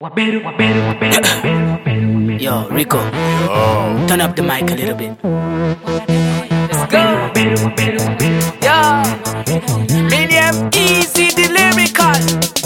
Yo, Rico, turn up the mic a little bit. Let's go. Yo, Minium Easy the lyrical.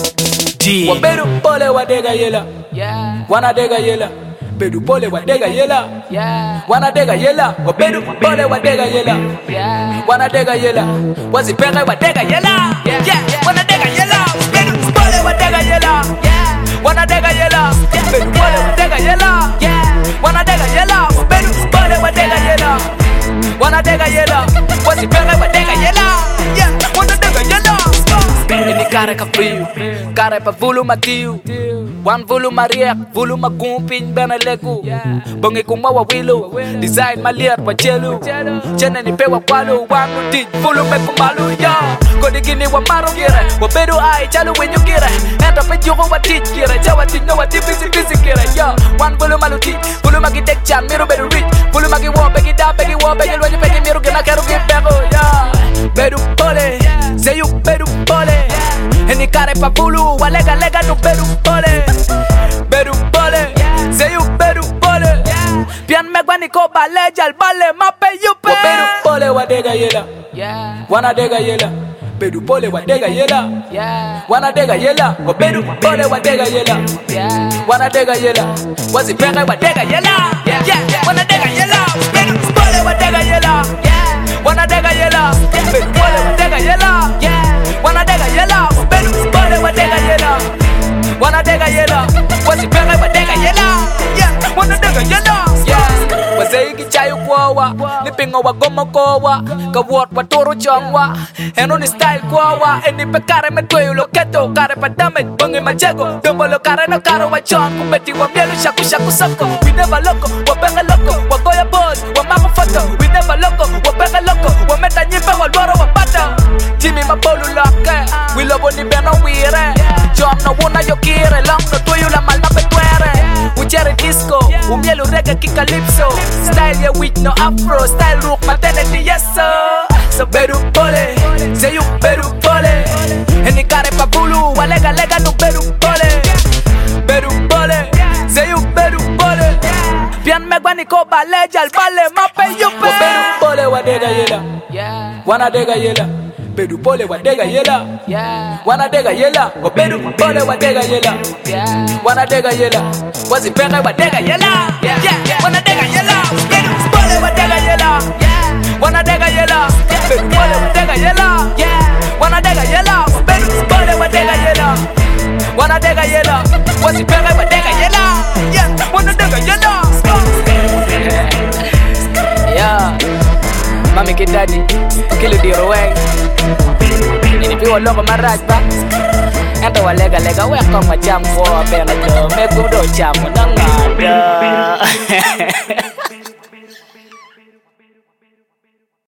G. Wabedu pole wadega yela, Yeah, wanadega yela. Bedu pole wadega yela, yeah, wanadega yela. Wabedu pole wadega yela, yeah. wanadega yela. Wazipenda wadega yela, Yeah, yeah. wanadega yela. Bedu pole wadega yela, Yeah, wanadega yela. Bedu pole wadega yela, yeah. wanadega yela. Bedu pole wadega yela, wanadega yela. Wazipenda wadega yela, wanadega yela. Ini cara ka frio, cara pa vulu matiu. Wan vulu mariak, vulu magumpin benaleku. Bongi kumawa wilo, design maliat wa chelu. Chene ni pewa kwalo, wangu dit, vulu me kumalu ya. Kodi gini wa maro gira, wa bedu ai chalu wenyu gira. Enta pe jugo wa tit gira, chawa tit no wa tit busy gira ya. Wan vulu malu tit, vulu magi tek chan, miru bedu rich. Vulu magi wo, begi da, begi wo, begi lwenyu, begi miru gina keru gipego ya. Bedu pole, say you bedu pole. Any cara pa vulu, walega lega no bedu pole. Bedu pole, say you bedu pole. Pian megwani ko baleja al bale mape yupe. Wabedu pole wadega yela, Yeah, wanadega yela. Bedu pole wadega yela, yeah, wanadega yela. Wabedu pole wadega yela, yeah. wanadega yela. Wazipenda wadega yela, wanadega yela. Bedu pole wadega yela, wanadega yela. Bedu pole wadega yela, wanadega yela. Bedu pole wadega yela, wanadega yela. Wazipenda wadega yela, wanadega yela. Wazeiki chayu kwawa, nipinga wa goma kwawa. Kawot wa toro changwa, eno ni style kwawa. Eni pe kare me tuyo lo keto, kare pa damage, bongi machego. Dumbo lo kare no karo wa chon, kumeti wa mielu shaku shaku soko. We never loco, wa benga loco, wa goya boss, wa mako foto. We never loco, wa benga loco, wa meta nyipe wa loro wa pata. Jimmy mabolu loke, we lobo ni beno wire. Jom no wuna yo kire, long no tuyo la mal mape tuere. Ujere disco, umielu reggae kikalipso. Style ya with no afro, style rook maternity yes sir. So bedu pole, say you bedu pole. Any care pa bulu, walega lega no bedu pole. Bedu pole, say you bedu pole. Pian megwani ko baleja al bale mape yupe. Bedu pole wadega yela, Yeah, wanadega yela. Bedu pole wadega yela, yeah, wanadega yela. Bedu pole wadega yela, yeah. wanadega yela. Wazipenda wadega yela, wanadega yela. Bedu pole wadega yela, wanadega yela. Bedu pole wadega yela, wanadega yela. Bedu pole wadega yela, wanadega yela. Wazipenda wadega yela, wanadega yela. Yeah, mami kidadi, kilo di roweng. Ini piwa longo maraj ba. Ento walega lega weko macam wo bena do, me gudo chamo nangada.